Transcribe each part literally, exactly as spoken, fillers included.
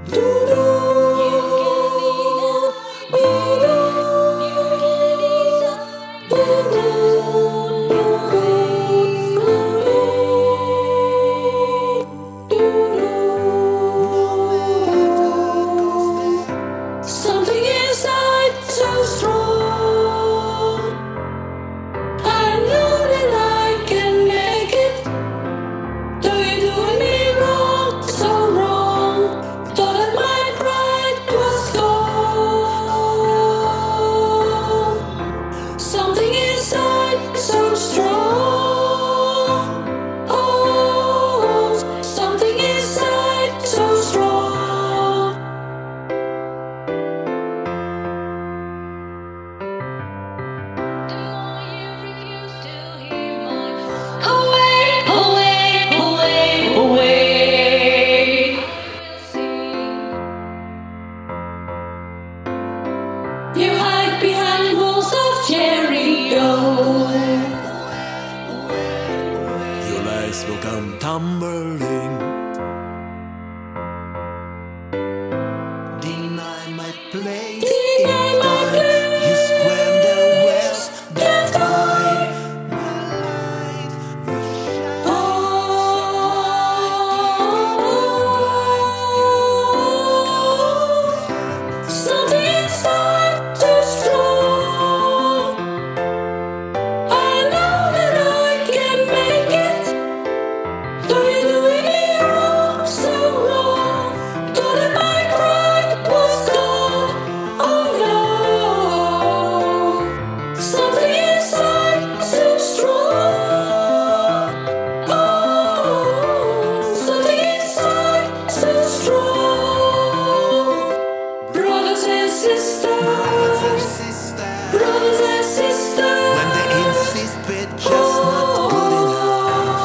Something inside so strong. I know that I can make it. Though you're doing me wrong, so wrong. Thought that my pride was gone. Something inside so strong. Oh, something inside so strong. Away, away, away, away. You hide behind walls of Jericho. Your lies will come tumbling. Deny my place. Deny in my time. place. You squander west. That's why my light will shine. Oh, something inside too strong. I know that I can make it. Though you're doing me wrong, so wrong. Thought that my pride was gone. Oh no, something inside too strong. Oh, something inside too strong. Brothers and sisters, Brothers and sisters, brothers and sisters. when they insist we're just not good enough.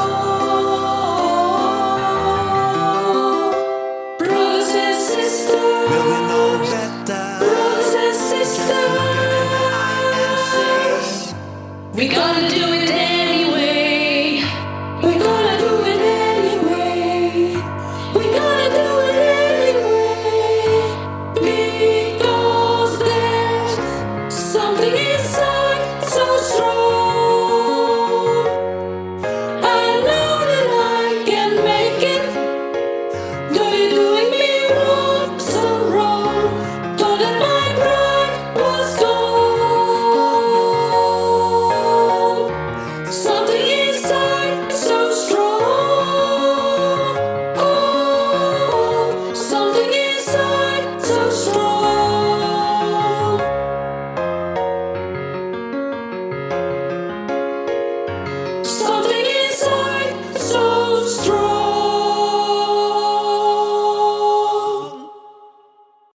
Brothers and sisters, Will we know better? brothers and sisters. Look at the eye and say, We gotta do it anyway. We gotta do it anyway. We gotta do it anyway. Because there's something inside so strong. I know that I can make it. Though you do